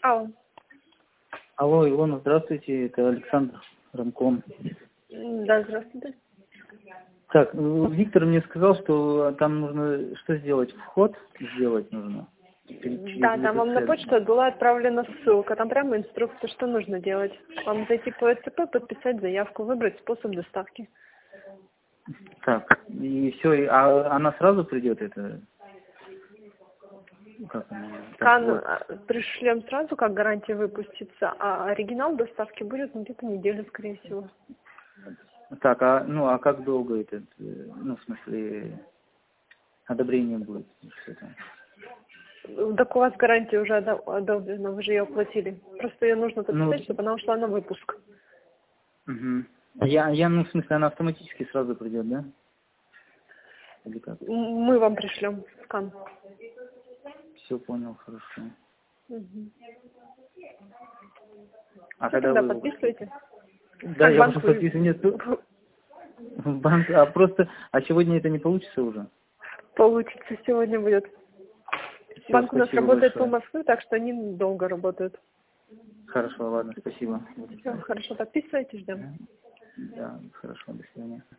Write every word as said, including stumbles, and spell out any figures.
Алло. Алло, Илона, здравствуйте, это Александр Рамком. Да, здравствуйте. Так, Виктор мне сказал, что там нужно что сделать? Вход сделать нужно? Да, там вам на почту была отправлена ссылка, там прямо инструкция, что нужно делать. Вам зайти по ЭЦП, подписать заявку, выбрать способ доставки. Так, и все, а она сразу придет, это? Как она? Скан Вот. пришлем сразу, как гарантия выпустится, а оригинал доставки будет где-то неделю, скорее всего. Так, а ну а как долго это, ну в смысле, одобрение будет? Что-то? Так у вас гарантия уже одобрена, вы же ее оплатили. Просто ее нужно подписать, ну, чтобы она ушла на выпуск. Угу. Я, я, ну в смысле, она автоматически сразу придет, да? Или как? Мы вам пришлем скан. Все понял, хорошо. Угу. А Все, когда тогда вы... подписываете? Да, я уже подписан, нет. В банк, а просто, а сегодня это не получится уже? Получится, сегодня будет. Все, Банк у нас работает большое. по Москве, так что они долго работают. Хорошо, ладно, спасибо. Все, хорошо, подписывайте, ждем. Да, хорошо, до свидания.